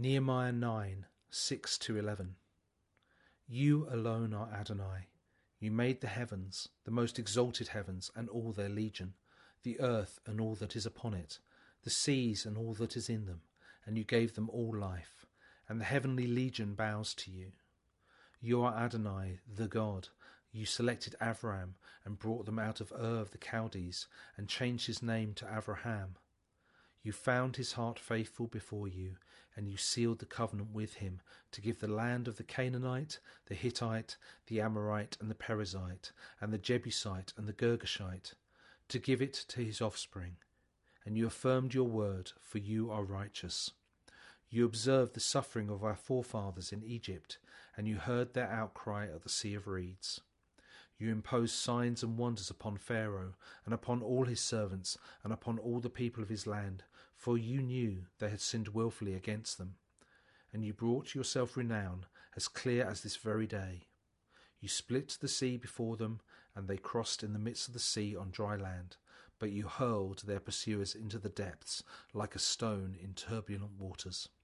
Nehemiah 9, 6-11. You alone are Adonai. You made the heavens, the most exalted heavens, and all their legion, the earth and all that is upon it, the seas and all that is in them, and you gave them all life, and the heavenly legion bows to you. You are Adonai, the God. You selected Avram and brought them out of Ur of the Chaldees, and changed his name to Avraham. You found his heart faithful before you, and you sealed the covenant with him to give the land of the Canaanite, the Hittite, the Amorite, and the Perizzite, and the Jebusite, and the Girgashite, to give it to his offspring. And you affirmed your word, for you are righteous. You observed the suffering of our forefathers in Egypt, and you heard their outcry at the Sea of Reeds. You imposed signs and wonders upon Pharaoh, and upon all his servants, and upon all the people of his land, for you knew they had sinned wilfully against them. And you brought yourself renown, as clear as this very day. You split the sea before them, and they crossed in the midst of the sea on dry land, but you hurled their pursuers into the depths, like a stone in turbulent waters.